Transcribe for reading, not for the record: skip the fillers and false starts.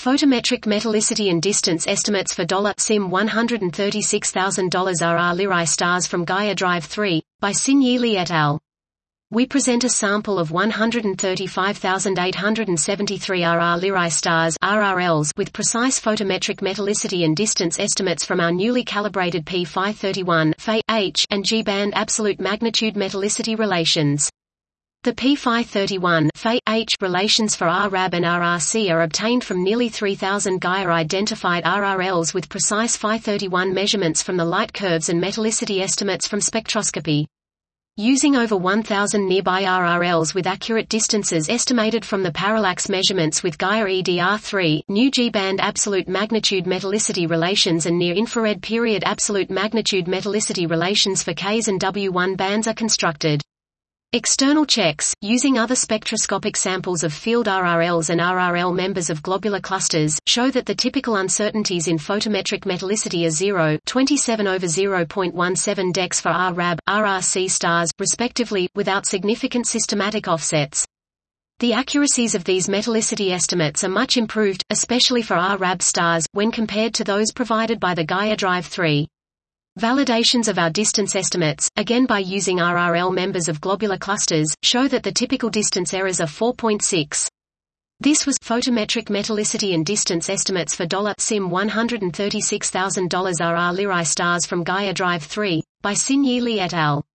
Photometric metallicity and distance estimates for $SIM $136,000 RR Lyrae stars from Gaia Drive 3, by Xin-Yi Li et al. We present a sample of 135,873 RR Lyrae stars (RRLs) with precise photometric metallicity and distance estimates from our newly calibrated P531 Fe-H and G-band absolute magnitude metallicity relations. The P531 Fe-H relations for RRAB and RRC are obtained from nearly 3,000 Gaia-identified RRLs with precise Phi31 measurements from the light curves and metallicity estimates from spectroscopy. Using over 1,000 nearby RRLs with accurate distances estimated from the parallax measurements with Gaia EDR3, new G-band absolute magnitude metallicity relations and near-infrared period absolute magnitude metallicity relations for Ks and W1 bands are constructed. External checks, using other spectroscopic samples of field RRLs and RRL members of globular clusters, show that the typical uncertainties in photometric metallicity are 0.27/0.17 dex for RRAB, RRC stars, respectively, without significant systematic offsets. The accuracies of these metallicity estimates are much improved, especially for RRAB stars, when compared to those provided by the Gaia Drive 3. Validations of our distance estimates, again by using RRL members of globular clusters, show that the typical distance errors are 4.6. This was photometric metallicity and distance estimates for $SIM $136,000 RR Lyrae stars from Gaia Drive 3, by Xin-Yi Li et al.